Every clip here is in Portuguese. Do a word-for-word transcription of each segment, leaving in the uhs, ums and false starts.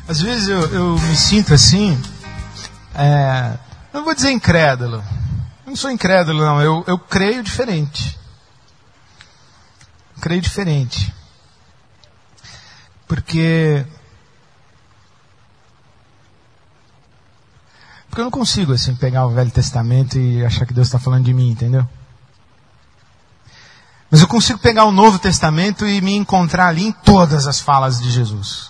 Às vezes eu, eu me sinto assim, é, não vou dizer incrédulo, eu não sou incrédulo não, eu, eu creio diferente, eu creio diferente, porque, porque eu não consigo assim pegar o Velho Testamento e achar que Deus está falando de mim, entendeu? Mas eu consigo pegar o Novo Testamento e me encontrar ali em todas as falas de Jesus.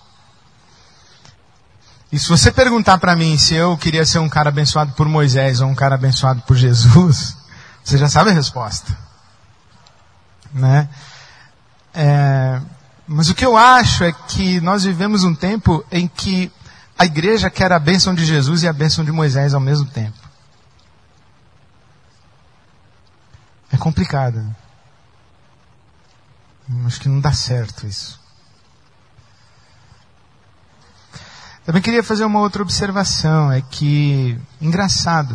E se você perguntar para mim se eu queria ser um cara abençoado por Moisés ou um cara abençoado por Jesus, você já sabe a resposta. Né? É, mas o que eu acho é que nós vivemos um tempo em que a igreja quer a bênção de Jesus e a bênção de Moisés ao mesmo tempo. É complicado. Acho que não dá certo isso. Também queria fazer uma outra observação, é que, engraçado,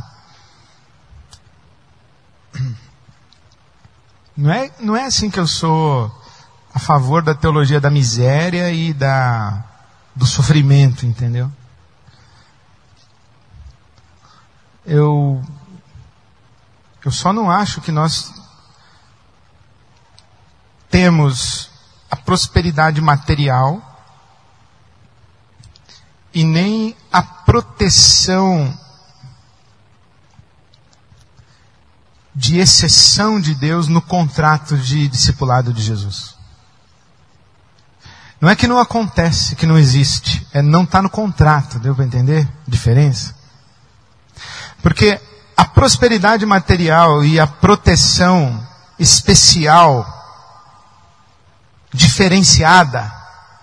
não é, não é assim que eu sou a favor da teologia da miséria e da, do sofrimento, entendeu? Eu, eu só não acho que nós temos a prosperidade material e nem a proteção de exceção de Deus no contrato de discipulado de Jesus. Não é que não acontece, que não existe. É não está no contrato, deu para entender a diferença? Porque a prosperidade material e a proteção especial, diferenciada,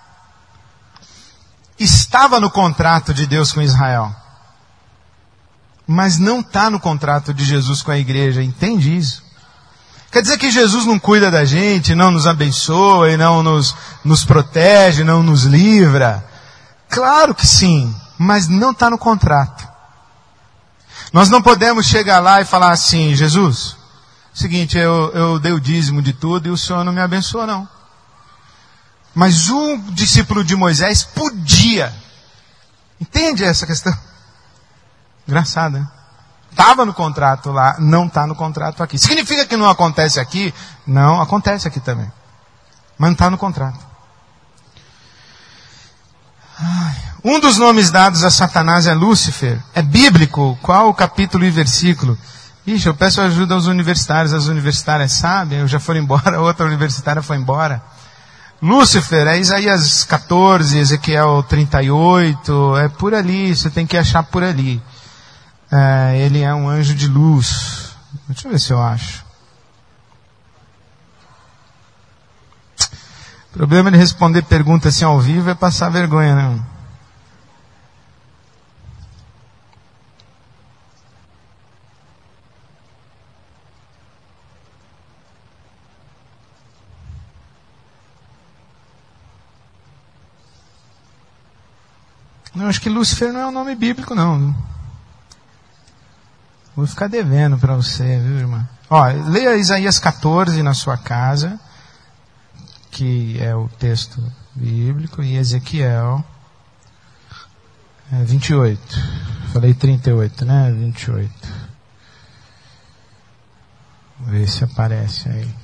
estava no contrato de Deus com Israel. Mas não está no contrato de Jesus com a igreja. Entende isso? Quer dizer que Jesus não cuida da gente, não nos abençoa, e não nos, nos protege, não nos livra? Claro que sim, mas não está no contrato. Nós não podemos chegar lá e falar assim: Jesus, seguinte, eu, eu dei o dízimo de tudo e o Senhor não me abençoou não. Mas um discípulo de Moisés podia. Entende essa questão? Engraçado, né? Estava no contrato lá, não está no contrato aqui. Significa que não acontece aqui? Não, acontece aqui também. Mas não está no contrato. Ai, um dos nomes dados a Satanás é Lúcifer. É bíblico. Qual o capítulo e versículo? Ixi, eu peço ajuda aos universitários. As universitárias sabem, eu já foram embora, outra universitária foi embora. Lúcifer, é Isaías catorze, Ezequiel trinta e oito, é por ali, você tem que achar por ali. É, ele é um anjo de luz. Deixa eu ver se eu acho. O problema de responder perguntas assim ao vivo é passar vergonha, não? Não, acho que Lúcifer não é um nome bíblico, não. Vou ficar devendo para você, viu, irmã? Ó, leia Isaías catorze na sua casa, que é o texto bíblico, e Ezequiel é, vinte e oito. Falei trinta e oito, né? vinte e oito. Vamos ver se aparece aí.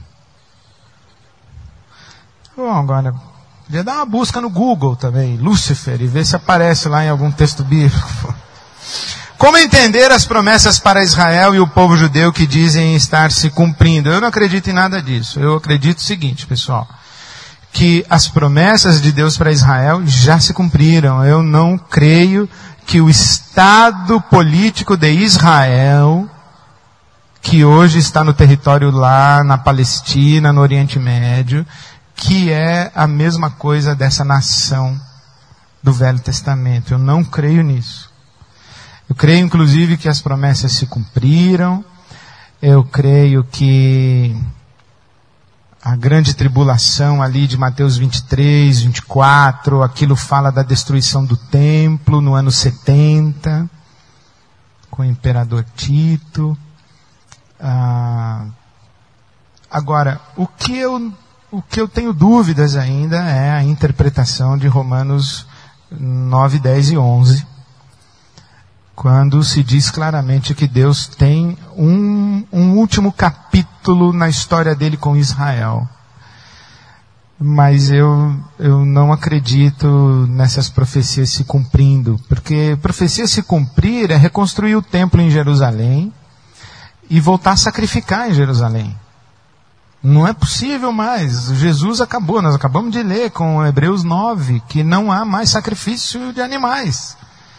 Bom, agora, podia dar uma busca no Google também, Lúcifer, e ver se aparece lá em algum texto bíblico. Como entender as promessas para Israel e o povo judeu que dizem estar se cumprindo? Eu não acredito em nada disso. Eu acredito o seguinte, pessoal, que as promessas de Deus para Israel já se cumpriram. Eu não creio que o Estado político de Israel, que hoje está no território lá na Palestina, no Oriente Médio, que é a mesma coisa dessa nação do Velho Testamento. Eu não creio nisso. Eu creio, inclusive, que as promessas se cumpriram. Eu creio que a grande tribulação ali de Mateus vinte e três, vinte e quatro, aquilo fala da destruição do templo no ano setenta, com o imperador Tito. Ah, agora, o que eu, o que eu tenho dúvidas ainda é a interpretação de Romanos nove, dez e onze, quando se diz claramente que Deus tem um, um último capítulo na história dele com Israel. Mas eu, eu não acredito nessas profecias se cumprindo, porque profecia se cumprir é reconstruir o templo em Jerusalém e voltar a sacrificar em Jerusalém. Não é possível mais. Jesus acabou, nós acabamos de ler com Hebreus nove, que não há mais sacrifício de animais.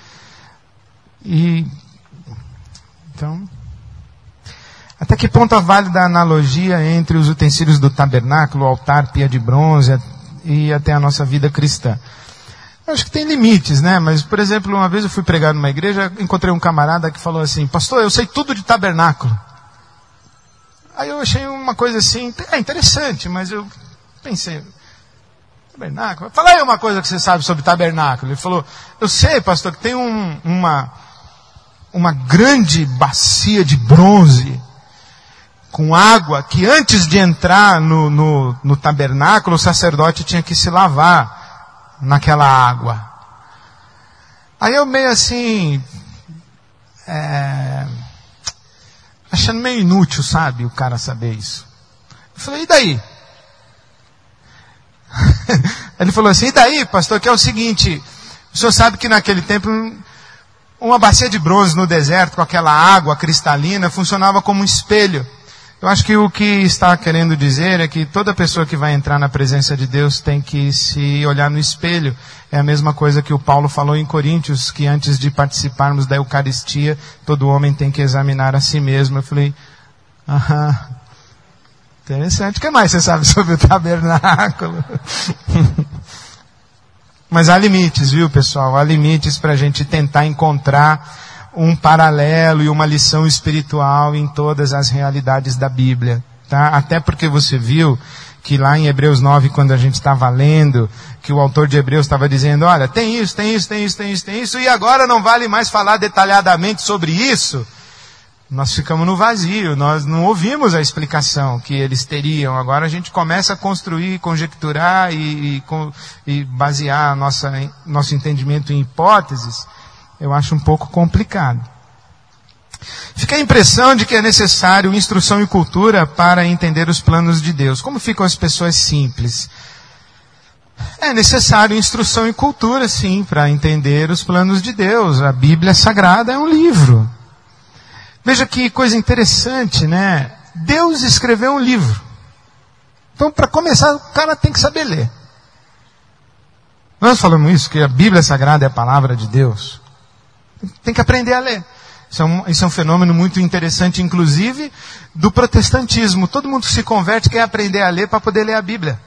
E, então, até que ponto é válida a analogia entre os utensílios do tabernáculo, o altar, pia de bronze e até a nossa vida cristã? Eu acho que tem limites, né? Mas, por exemplo, uma vez eu fui pregar numa igreja, encontrei um camarada que falou assim: pastor, eu sei tudo de tabernáculo. Aí eu achei uma coisa assim, é interessante, mas eu pensei, tabernáculo? Fala aí uma coisa que você sabe sobre tabernáculo. Ele falou, eu sei, pastor, que tem um, uma, uma grande bacia de bronze com água que antes de entrar no, no, no tabernáculo, o sacerdote tinha que se lavar naquela água. Aí eu meio assim, é, achando meio inútil, sabe, o cara saber isso. Eu falei, e daí? Ele falou assim, e daí, pastor, que é o seguinte, o senhor sabe que naquele tempo uma bacia de bronze no deserto com aquela água cristalina funcionava como um espelho. Eu acho que o que está querendo dizer é que toda pessoa que vai entrar na presença de Deus tem que se olhar no espelho. É a mesma coisa que o Paulo falou em Coríntios, que antes de participarmos da Eucaristia, todo homem tem que examinar a si mesmo. Eu falei, aham, interessante. O que mais você sabe sobre o tabernáculo? Mas há limites, viu, pessoal? Há limites para a gente tentar encontrar um paralelo e uma lição espiritual em todas as realidades da Bíblia, tá? Até porque você viu que lá em Hebreus nove, quando a gente estava lendo, que o autor de Hebreus estava dizendo, olha, tem isso, tem isso, tem isso, tem isso, tem isso, e agora não vale mais falar detalhadamente sobre isso. Nós ficamos no vazio, nós não ouvimos a explicação que eles teriam. Agora a gente começa a construir, conjecturar e, e, e basear nossa, nosso entendimento em hipóteses. Eu acho um pouco complicado. Fica a impressão de que é necessário instrução e cultura para entender os planos de Deus. Como ficam as pessoas simples? É necessário instrução e cultura, sim, para entender os planos de Deus. A Bíblia Sagrada é um livro. Veja que coisa interessante, né? Deus escreveu um livro. Então, para começar, o cara tem que saber ler. Nós falamos isso, que a Bíblia Sagrada é a palavra de Deus. Tem que aprender a ler. Isso é, um, isso é um fenômeno muito interessante, inclusive, do protestantismo. Todo mundo que se converte quer aprender a ler para poder ler a Bíblia.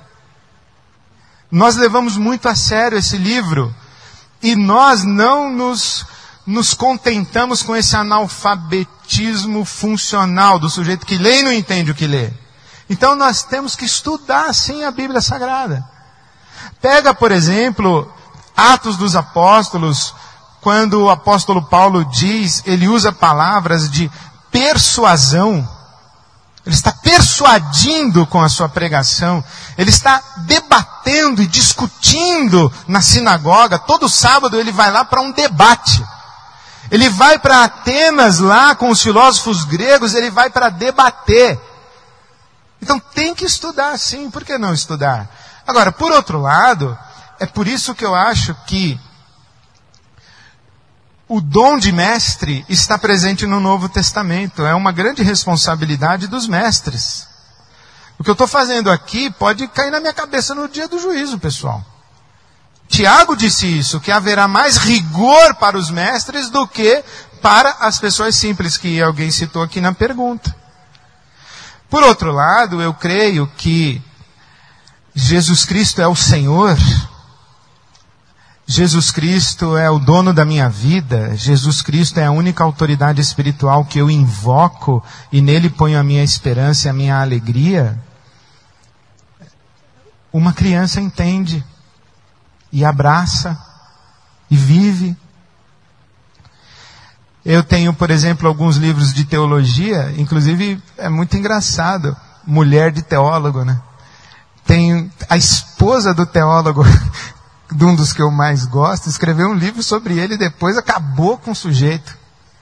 Nós levamos muito a sério esse livro e nós não nos, nos contentamos com esse analfabetismo funcional do sujeito que lê e não entende o que lê. Então nós temos que estudar, sim, a Bíblia Sagrada. Pega, por exemplo, Atos dos Apóstolos. Quando o apóstolo Paulo diz, ele usa palavras de persuasão. Ele está persuadindo com a sua pregação. Ele está debatendo e discutindo na sinagoga. Todo sábado ele vai lá para um debate. Ele vai para Atenas lá com os filósofos gregos, ele vai para debater. Então tem que estudar, sim. Por que não estudar? Agora, por outro lado, é por isso que eu acho que o dom de mestre está presente no Novo Testamento. É uma grande responsabilidade dos mestres. O que eu estou fazendo aqui pode cair na minha cabeça no dia do juízo, pessoal. Tiago disse isso, que haverá mais rigor para os mestres do que para as pessoas simples, que alguém citou aqui na pergunta. Por outro lado, eu creio que Jesus Cristo é o Senhor. Jesus Cristo é o dono da minha vida. Jesus Cristo é a única autoridade espiritual que eu invoco e nele ponho a minha esperança e a minha alegria. Uma criança entende e abraça e vive. Eu tenho, por exemplo, alguns livros de teologia, inclusive é muito engraçado, mulher de teólogo, né? Tem a esposa do teólogo de um dos que eu mais gosto, escreveu um livro sobre ele e depois acabou com o sujeito.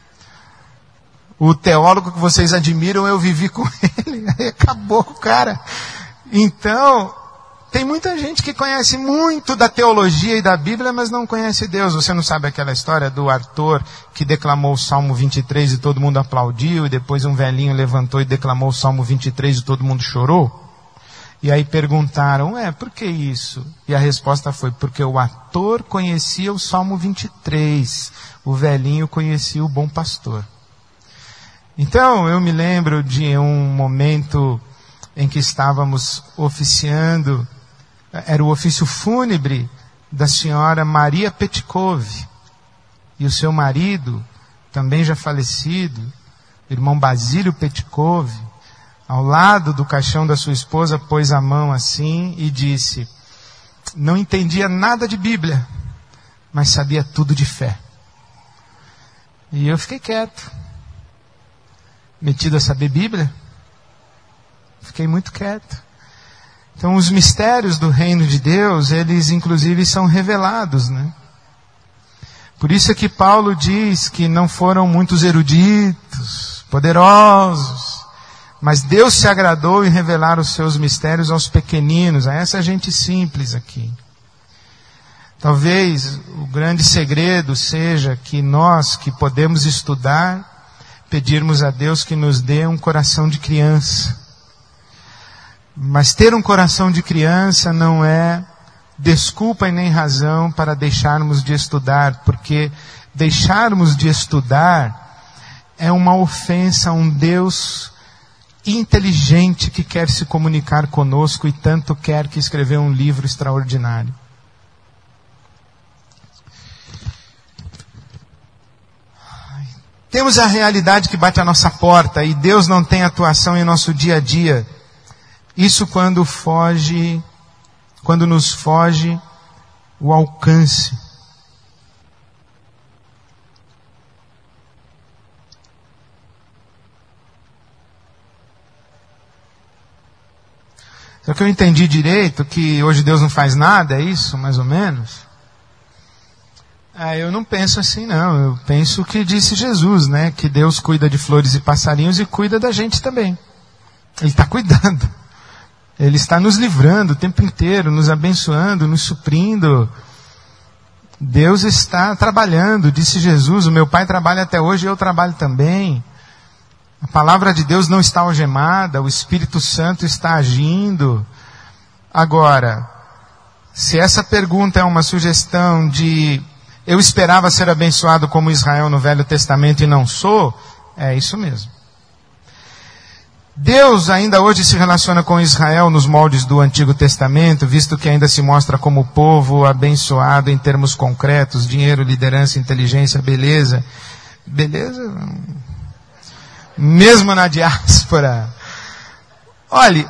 O teólogo que vocês admiram, eu vivi com ele, aí acabou com o cara. Então, tem muita gente que conhece muito da teologia e da Bíblia, mas não conhece Deus. Você não sabe aquela história do Arthur que declamou o Salmo vinte e três e todo mundo aplaudiu, e depois um velhinho levantou e declamou o Salmo vinte e três e todo mundo chorou? E aí perguntaram, é, por que isso? E a resposta foi, porque o ator conhecia o Salmo vinte e três, o velhinho conhecia o bom pastor. Então, eu me lembro de um momento em que estávamos oficiando, era o ofício fúnebre da senhora Maria Petkov, e o seu marido, também já falecido, irmão Basílio Petkov, ao lado do caixão da sua esposa, pôs a mão assim e disse, não entendia nada de Bíblia, mas sabia tudo de fé. E eu fiquei quieto, metido a saber Bíblia, fiquei muito quieto. Então os mistérios do reino de Deus, eles inclusive são revelados, né? Por isso é que Paulo diz que não foram muitos eruditos, poderosos, mas Deus se agradou em revelar os seus mistérios aos pequeninos, a essa gente simples aqui. Talvez o grande segredo seja que nós que podemos estudar, pedirmos a Deus que nos dê um coração de criança. Mas ter um coração de criança não é desculpa e nem razão para deixarmos de estudar, porque deixarmos de estudar é uma ofensa a um Deus inteligente que quer se comunicar conosco e tanto quer que escreveu um livro extraordinário. Temos a realidade que bate à nossa porta e Deus não tem atuação em nosso dia a dia. Isso quando foge, quando nos foge o alcance. Só que eu entendi direito que hoje Deus não faz nada, é isso, mais ou menos? Ah, eu não penso assim não, eu penso o que disse Jesus, né? Que Deus cuida de flores e passarinhos e cuida da gente também. Ele está cuidando. Ele está nos livrando o tempo inteiro, nos abençoando, nos suprindo. Deus está trabalhando, disse Jesus, o meu Pai trabalha até hoje e eu trabalho também. A palavra de Deus não está algemada, o Espírito Santo está agindo. Agora, se essa pergunta é uma sugestão de eu esperava ser abençoado como Israel no Velho Testamento e não sou, é isso mesmo. Deus ainda hoje se relaciona com Israel nos moldes do Antigo Testamento, visto que ainda se mostra como povo abençoado em termos concretos, dinheiro, liderança, inteligência, beleza. Beleza? Mesmo na diáspora. Olhe,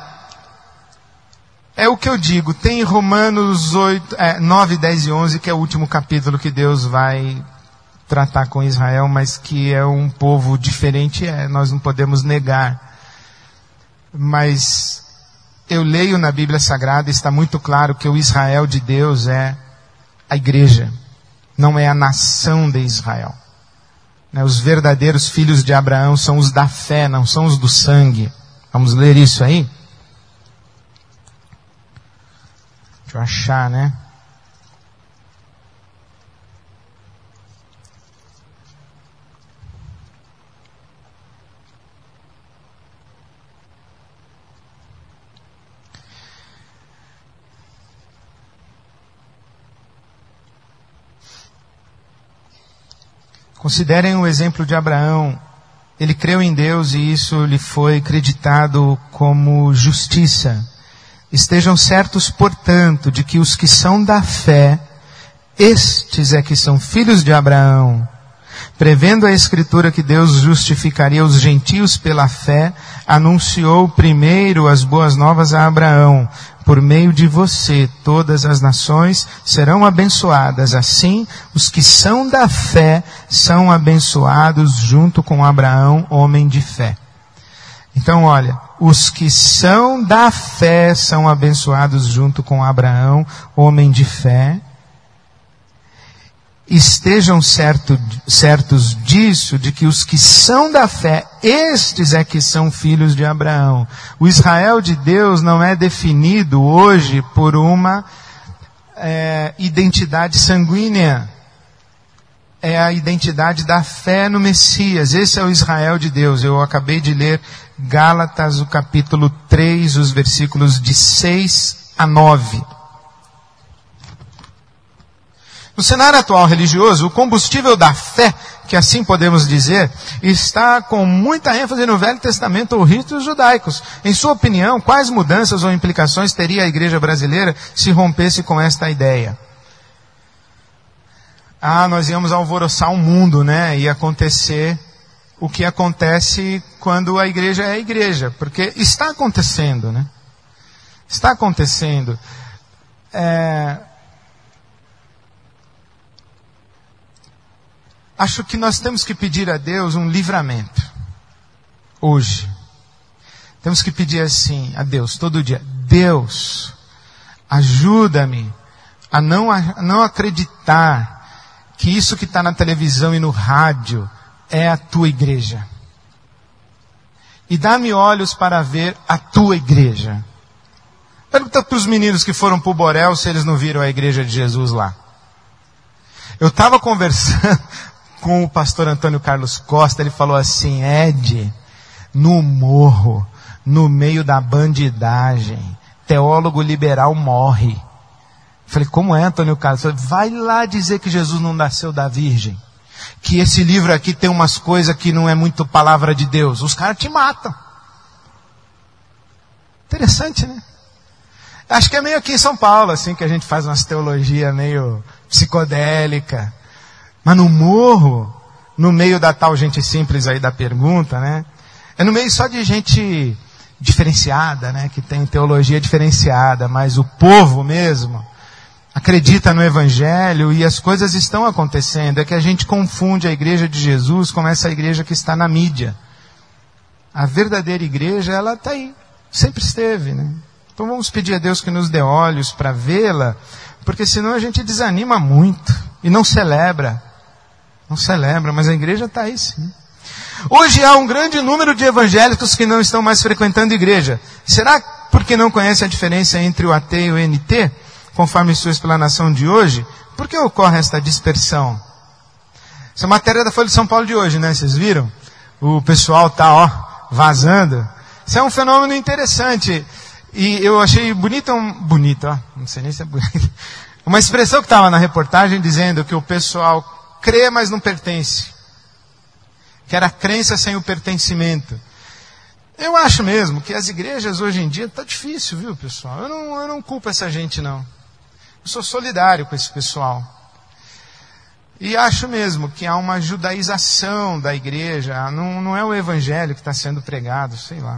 é o que eu digo, tem Romanos oito, é, nove, dez e onze, que é o último capítulo que Deus vai tratar com Israel, mas que é um povo diferente, é, nós não podemos negar. Mas eu leio na Bíblia Sagrada, está muito claro que o Israel de Deus é a igreja, não é a nação de Israel. Os verdadeiros filhos de Abraão são os da fé, não são os do sangue. Vamos ler isso aí? Deixa eu achar, né? Considerem o exemplo de Abraão. Ele creu em Deus e isso lhe foi creditado como justiça. Estejam certos, portanto, de que os que são da fé, estes é que são filhos de Abraão. Prevendo a Escritura que Deus justificaria os gentios pela fé, anunciou primeiro as boas novas a Abraão. Por meio de você, todas as nações serão abençoadas. Assim, os que são da fé são abençoados junto com Abraão, homem de fé. Então, olha, os que são da fé são abençoados junto com Abraão, homem de fé. estejam certo, certos disso, de que os que são da fé, estes é que são filhos de Abraão. O Israel de Deus não é definido hoje por uma é, identidade sanguínea. É a identidade da fé no Messias. Esse é o Israel de Deus. Eu acabei de ler Gálatas, o capítulo três, os versículos de seis a nove. No cenário atual religioso, o combustível da fé, que assim podemos dizer, está com muita ênfase no Velho Testamento ou ritos judaicos. Em sua opinião, quais mudanças ou implicações teria a igreja brasileira se rompesse com esta ideia? Ah, nós íamos alvoroçar o mundo, né? Ia acontecer o que acontece quando a igreja é a igreja. Porque está acontecendo, né? Está acontecendo. É... Acho que nós temos que pedir a Deus um livramento. Hoje. Temos que pedir assim a Deus, todo dia. Deus, ajuda-me a não, a não acreditar que isso que está na televisão e no rádio é a tua igreja. E dá-me olhos para ver a tua igreja. Pergunta para os meninos que foram para o Borel se eles não viram a igreja de Jesus lá. Eu estava conversando com o pastor Antônio Carlos Costa, ele falou assim, Ed, no morro, no meio da bandidagem, teólogo liberal morre. Falei, como é, Antônio Carlos? Falei, vai lá dizer que Jesus não nasceu da Virgem. Que esse livro aqui tem umas coisas que não é muito palavra de Deus. Os caras te matam. Interessante, né? Acho que é meio aqui em São Paulo, assim, que a gente faz umas teologia meio psicodélica. Mas no morro, no meio da tal gente simples aí da pergunta, né? É no meio só de gente diferenciada, né? Que tem teologia diferenciada, mas o povo mesmo acredita no Evangelho e as coisas estão acontecendo. É que a gente confunde a igreja de Jesus com essa igreja que está na mídia. A verdadeira igreja, ela está aí. Sempre esteve, né? Então vamos pedir a Deus que nos dê olhos para vê-la, porque senão a gente desanima muito e não celebra. Não celebra, mas a igreja está aí sim. Hoje há um grande número de evangélicos que não estão mais frequentando igreja. Será porque não conhecem a diferença entre o A T e o N T? Conforme sua explanação de hoje, por que ocorre esta dispersão? Essa matéria é da Folha de São Paulo de hoje, né? Vocês viram? O pessoal está, ó, vazando. Isso é um fenômeno interessante. E eu achei bonito, um, bonito, ó, não sei nem se é bonito. Uma expressão que estava na reportagem dizendo que o pessoal crê, mas não pertence. Que era a crença sem o pertencimento. Eu acho mesmo que as igrejas hoje em dia está difícil, viu, pessoal? Eu não, eu não culpo essa gente, não. Eu sou solidário com esse pessoal. E acho mesmo que há uma judaização da igreja. Não, não é o evangelho que está sendo pregado, sei lá.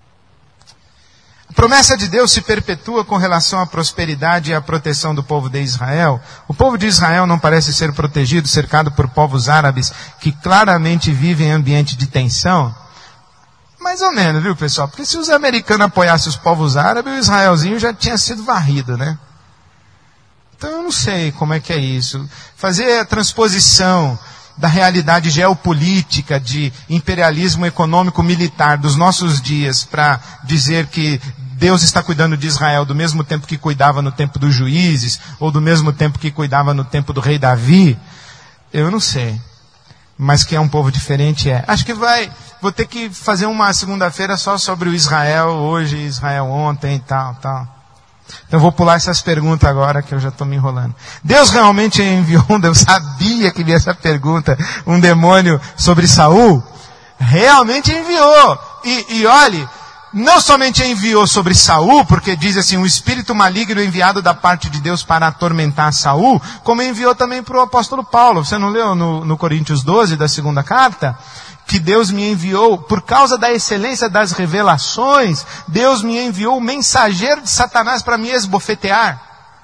A promessa de Deus se perpetua com relação à prosperidade e à proteção do povo de Israel. O povo de Israel não parece ser protegido, cercado por povos árabes que claramente vivem em ambiente de tensão. Mais ou menos, viu, pessoal? Porque se os americanos apoiassem os povos árabes, o Israelzinho já tinha sido varrido, né? Então eu não sei como é que é isso. Fazer a transposição da realidade geopolítica, de imperialismo econômico militar dos nossos dias para dizer que Deus está cuidando de Israel do mesmo tempo que cuidava no tempo dos juízes, ou do mesmo tempo que cuidava no tempo do rei Davi, eu não sei. Mas que é um povo diferente, é. Acho que vai, vou ter que fazer uma segunda-feira só sobre o Israel hoje, Israel ontem e tal, tal. Então eu vou pular essas perguntas agora que eu já estou me enrolando. Deus realmente enviou, eu sabia que vinha essa pergunta, um demônio sobre Saul? Realmente enviou. E, e olhe, não somente enviou sobre Saul, porque diz assim, um espírito maligno enviado da parte de Deus para atormentar Saul, como enviou também para o apóstolo Paulo. Você não leu no, no Coríntios doze, da segunda carta? Que Deus me enviou, por causa da excelência das revelações, Deus me enviou o mensageiro de Satanás para me esbofetear.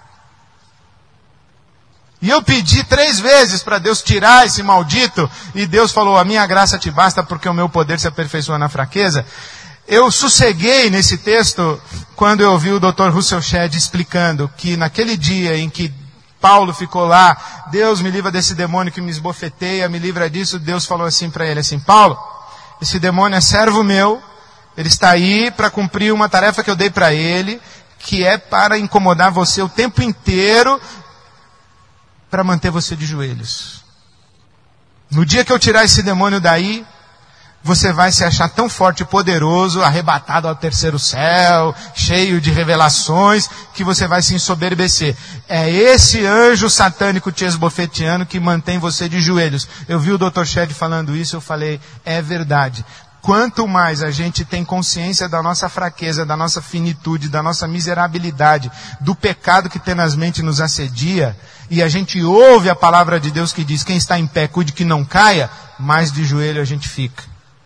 E eu pedi três vezes para Deus tirar esse maldito, e Deus falou, a minha graça te basta porque o meu poder se aperfeiçoa na fraqueza. Eu sosseguei nesse texto quando eu ouvi o doutor Russell Shedd explicando que naquele dia em que Paulo ficou lá, Deus me livra desse demônio que me esbofeteia, me livra disso. Deus falou assim para ele, assim, Paulo, esse demônio é servo meu, ele está aí para cumprir uma tarefa que eu dei para ele, que é para incomodar você o tempo inteiro, para manter você de joelhos. No dia que eu tirar esse demônio daí, você vai se achar tão forte e poderoso, arrebatado ao terceiro céu, cheio de revelações, que você vai se ensoberbecer. É esse anjo satânico te esbofeteando que mantém você de joelhos. Eu vi o doutor Shedd falando isso, eu falei, é verdade. Quanto mais a gente tem consciência da nossa fraqueza, da nossa finitude, da nossa miserabilidade, do pecado que tenazmente nos assedia, e a gente ouve a palavra de Deus que diz, quem está em pé, cuide que não caia, mais de joelho a gente fica.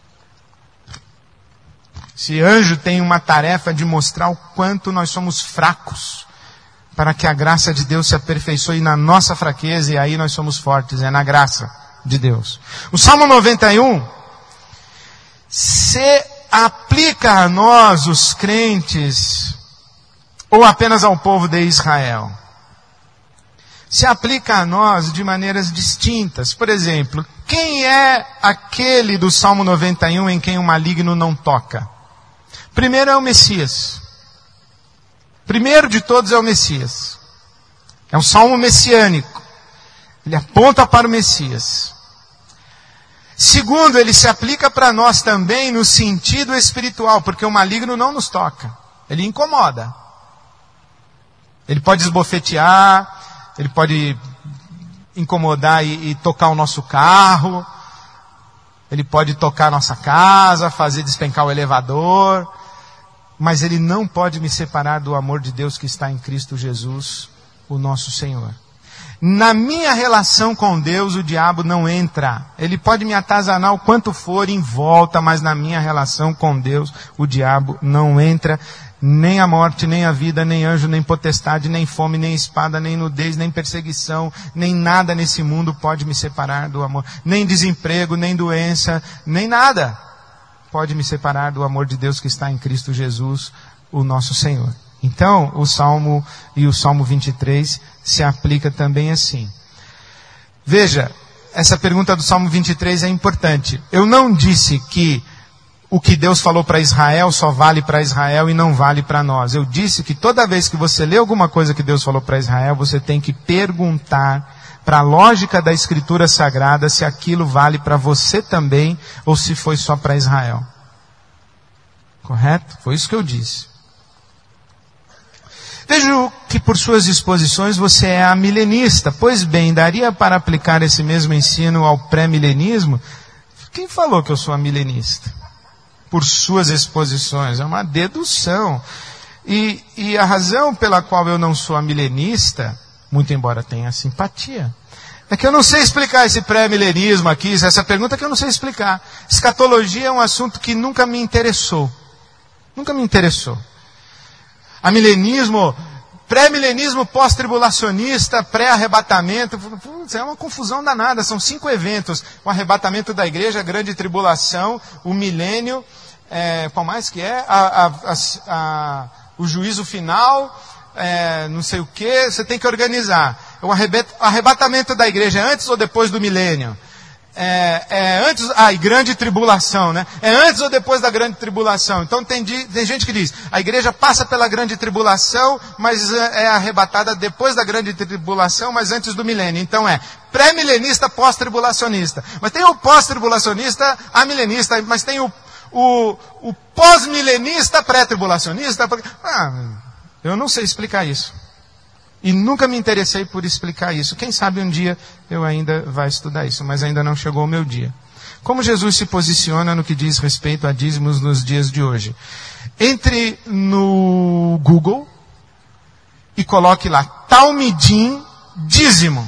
Esse anjo tem uma tarefa de mostrar o quanto nós somos fracos, para que a graça de Deus se aperfeiçoe na nossa fraqueza, e aí nós somos fortes, é na graça de Deus. O Salmo noventa e um se aplica a nós, os crentes, ou apenas ao povo de Israel? Se aplica a nós de maneiras distintas. Por exemplo, quem é aquele do Salmo noventa e um em quem o maligno não toca? Primeiro é o Messias. Primeiro de todos é o Messias. É um salmo messiânico. Ele aponta para o Messias. Segundo, ele se aplica para nós também no sentido espiritual, porque o maligno não nos toca. Ele incomoda. Ele pode esbofetear, ele pode incomodar e, e tocar o nosso carro, ele pode tocar a nossa casa, fazer despencar o elevador, mas ele não pode me separar do amor de Deus que está em Cristo Jesus, o nosso Senhor. Na minha relação com Deus, o diabo não entra. Ele pode me atazanar o quanto for em volta, mas na minha relação com Deus, o diabo não entra. Nem a morte, nem a vida, nem anjo, nem potestade, nem fome, nem espada, nem nudez, nem perseguição, nem nada nesse mundo pode me separar do amor. Nem desemprego, nem doença, nem nada pode me separar do amor de Deus que está em Cristo Jesus, o nosso Senhor. Então, o Salmo e o Salmo vinte e três se aplica também assim. Veja, essa pergunta do Salmo vinte e três é importante. Eu não disse que o que Deus falou para Israel só vale para Israel e não vale para nós. Eu disse que toda vez que você lê alguma coisa que Deus falou para Israel, você tem que perguntar para a lógica da Escritura Sagrada se aquilo vale para você também ou se foi só para Israel. Correto? Foi isso que eu disse. Vejo que por suas exposições você é amilenista. Pois bem, daria para aplicar esse mesmo ensino ao pré-milenismo? Quem falou que eu sou amilenista? Por suas exposições. É uma dedução. E, e a razão pela qual eu não sou amilenista, muito embora tenha simpatia, é que eu não sei explicar esse pré-milenismo aqui, essa pergunta que eu não sei explicar. Escatologia é um assunto que nunca me interessou. Nunca me interessou. Amilenismo, pré-milenismo, pós-tribulacionista, pré-arrebatamento, é uma confusão danada, são cinco eventos. O arrebatamento da igreja, a grande tribulação, o milênio, é, qual mais que é? A, a, a, a, o juízo final, é, não sei o que, você tem que organizar. O arrebatamento da igreja é antes ou depois do milênio? É, é antes, ah, e grande tribulação, né? É antes ou depois da grande tribulação? Então tem, tem gente que diz, a igreja passa pela grande tribulação, mas é arrebatada depois da grande tribulação, mas antes do milênio. Então é pré-milenista, pós-tribulacionista. Mas tem o pós-tribulacionista, amilenista, mas tem o, o, o pós-milenista, pré-tribulacionista. Ah, eu não sei explicar isso. E nunca me interessei por explicar isso. Quem sabe um dia eu ainda vá estudar isso, mas ainda não chegou o meu dia. Como Jesus se posiciona no que diz respeito a dízimos nos dias de hoje? Entre no Google e coloque lá, Talmidim dízimo.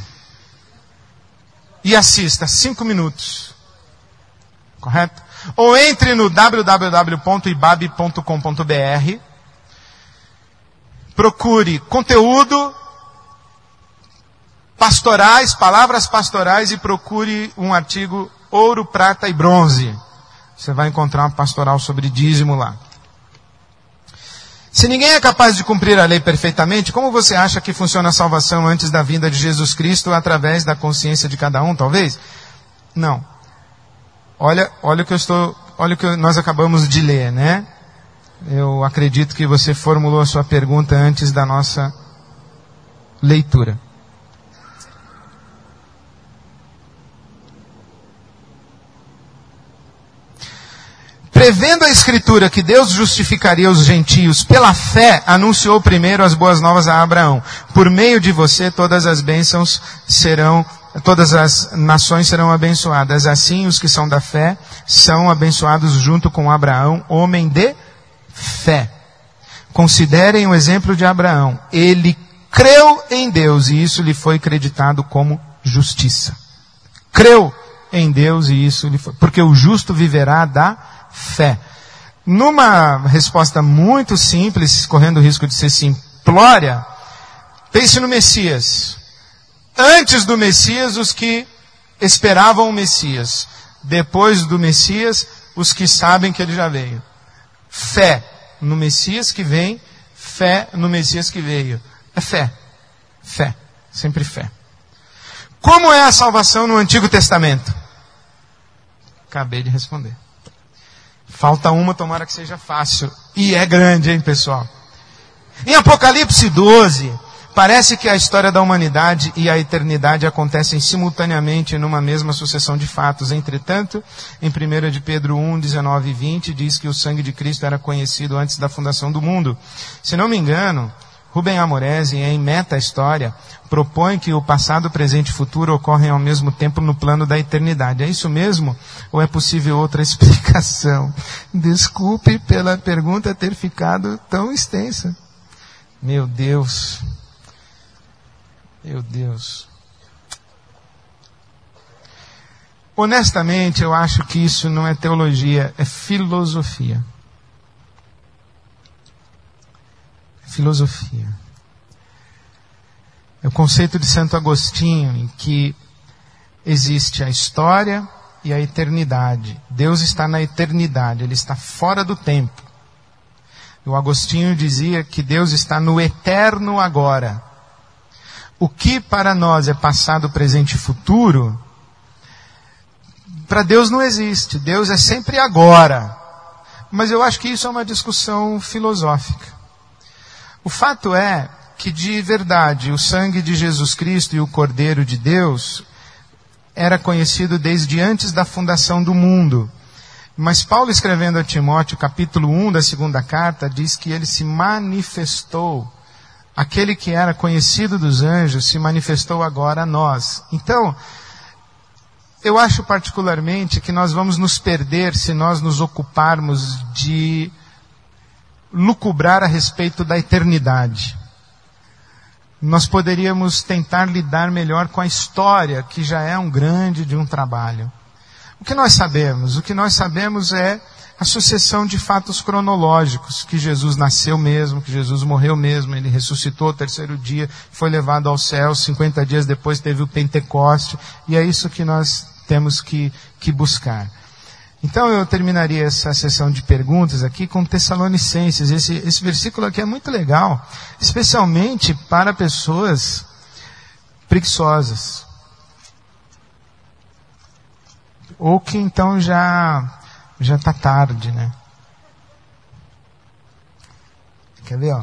E assista, cinco minutos. Correto? Ou entre no w w w ponto ibab ponto com ponto b r, procure conteúdo pastorais, palavras pastorais e procure um artigo ouro, prata e bronze. Você vai encontrar uma pastoral sobre dízimo lá. Se ninguém é capaz de cumprir a lei perfeitamente, como você acha que funciona a salvação antes da vinda de Jesus Cristo através da consciência de cada um, talvez? Não. Olha, olha o que eu estou, olha o que nós acabamos de ler, né? Eu acredito que você formulou a sua pergunta antes da nossa leitura. Prevendo a Escritura que Deus justificaria os gentios pela fé, anunciou primeiro as boas novas a Abraão. Por meio de você todas as bênçãos serão, todas as nações serão abençoadas. Assim os que são da fé são abençoados junto com Abraão, homem de fé. Considerem o exemplo de Abraão. Ele creu em Deus e isso lhe foi creditado como justiça. Creu em Deus e isso lhe foi, porque o justo viverá da fé. Numa resposta muito simples, correndo o risco de ser simplória, pense no Messias. Antes do Messias, os que esperavam o Messias. Depois do Messias, os que sabem que ele já veio. Fé no Messias que vem, fé no Messias que veio. É fé. Fé. Sempre fé. Como é a salvação no Antigo Testamento? Acabei de responder. Falta uma, tomara que seja fácil. E é grande, hein, pessoal? Em Apocalipse doze, parece que a história da humanidade e a eternidade acontecem simultaneamente numa mesma sucessão de fatos. Entretanto, em primeira de Pedro um, dezenove e vinte, diz que o sangue de Cristo era conhecido antes da fundação do mundo. Se não me engano, Rubem Amoresi, em Meta História, propõe que o passado, presente e futuro ocorrem ao mesmo tempo no plano da eternidade. É isso mesmo? Ou é possível outra explicação? Desculpe pela pergunta ter ficado tão extensa. Meu Deus. Meu Deus. Honestamente, eu acho que isso não é teologia, é filosofia. Filosofia. É o conceito de Santo Agostinho, em que existe a história e a eternidade. Deus está na eternidade, Ele está fora do tempo. O Agostinho dizia que Deus está no eterno agora. O que para nós é passado, presente e futuro, para Deus não existe. Deus é sempre agora. Mas eu acho que isso é uma discussão filosófica. O fato é que, de verdade, o sangue de Jesus Cristo e o Cordeiro de Deus era conhecido desde antes da fundação do mundo. Mas Paulo, escrevendo a Timóteo, capítulo um da segunda carta, diz que ele se manifestou. Aquele que era conhecido dos anjos se manifestou agora a nós. Então, eu acho particularmente que nós vamos nos perder se nós nos ocuparmos de lucubrar a respeito da eternidade. Nós poderíamos tentar lidar melhor com a história, que já é um grande de um trabalho. O que nós sabemos? O que nós sabemos é a sucessão de fatos cronológicos, que Jesus nasceu mesmo, que Jesus morreu mesmo, ele ressuscitou ao terceiro dia, foi levado ao céu, cinquenta dias depois teve o Pentecoste, e é isso que nós temos que, que buscar. Então eu terminaria essa sessão de perguntas aqui com Tessalonicenses. Esse, esse versículo aqui é muito legal, especialmente para pessoas preguiçosas. Ou que então já já está tarde, né? Quer ver, ó?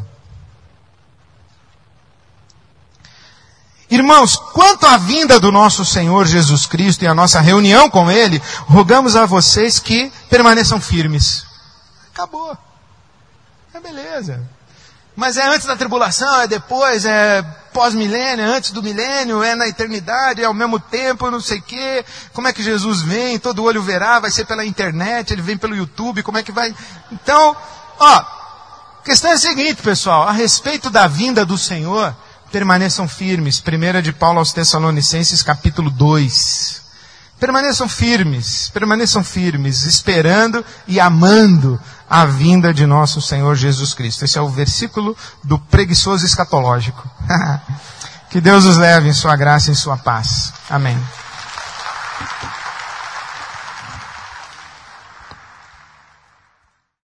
Irmãos, quanto à vinda do nosso Senhor Jesus Cristo e a nossa reunião com Ele, rogamos a vocês que permaneçam firmes. Acabou. É beleza. Mas é antes da tribulação, é depois, é pós-milênio, é antes do milênio, é na eternidade, é ao mesmo tempo, não sei o quê. Como é que Jesus vem? Todo olho verá, vai ser pela internet, Ele vem pelo YouTube, como é que vai? Então, ó, a questão é a seguinte, pessoal, a respeito da vinda do Senhor, permaneçam firmes. Primeira de Paulo aos Tessalonicenses, capítulo dois. Permaneçam firmes, permaneçam firmes, esperando e amando a vinda de nosso Senhor Jesus Cristo. Esse é o versículo do preguiçoso escatológico. Que Deus os leve em sua graça e em sua paz. Amém.